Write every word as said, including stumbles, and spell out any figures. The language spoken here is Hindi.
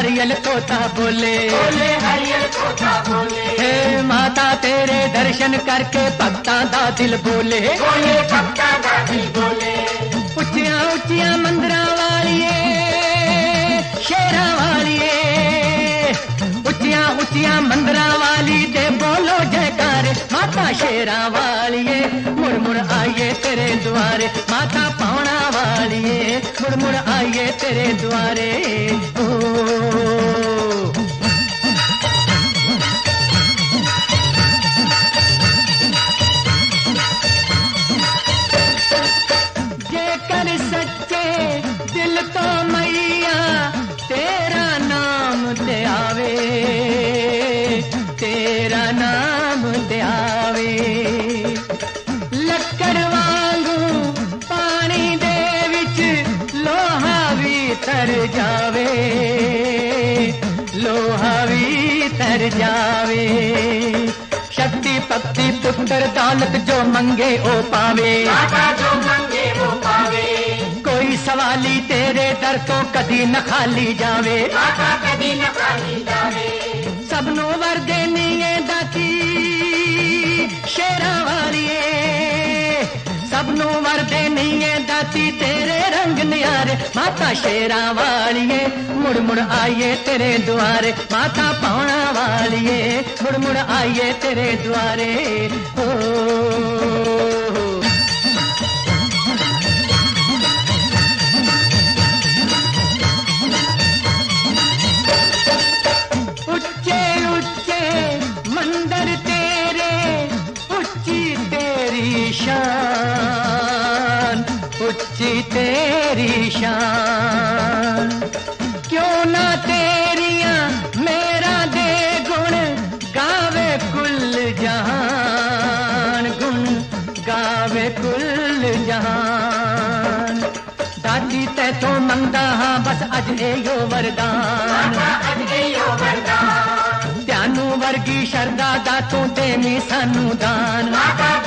हरियल तोता बोले, बोले हरियल तोता बोले। हे माता तेरे दर्शन करके भक्तां दा दिल बोले, बोले भक्तां दा दिल बोले। उच्चियां उच्चियां मंदिरां वालिए शेरां वालिए, उच्चियां उच्चियां मंदिरां वाली दे बोलो जयकारे, माता शेरां वालिए मुड़ मुड़ आइए तेरे द्वारे, माता पौना वालिए मुड़ मुड़ आइए तेरे द्वारे। ओ जेकर सच्चे दिल तो मैया तेरा नाम ते आवे, तेरा नाम ते आवे, लक्कड़ वांगू पानी दे विच लोहा भी तर जावे, लोहा भी तर जावे। शक्ति भक्ति पुत्र दौलत जो मंगे ओ पावे, माता जो मंगे वो पावे। कोई सवाली तेरे दर तो कदी न खाली जावे, माता कदी न खाली जावे। सबनों वर देनी है दाती शेरां वालिए, सबनों वर देनी है दाती तेरे रंग न्यारे, माता शेरां वालिए मुड़ मुड़ आइए तेरे द्वारे, माता पौना वालिए मुड़ मुड़ आइए तेरे द्वारे। ओ उच्चे उच्चे मंदिर तेरे, उच्ची तेरी शान, उच्ची तेरी शान, क्यों ना तेरियां मेरा दे गुण गावे कुल जहान, गुण गावे कुल जहान। दाती ते तो मंगदा हाँ बस अज एयो वरदान, माता अज एयो वरदान। त्यानू वर्गी शरदा दा तू देवी सानू दान, माता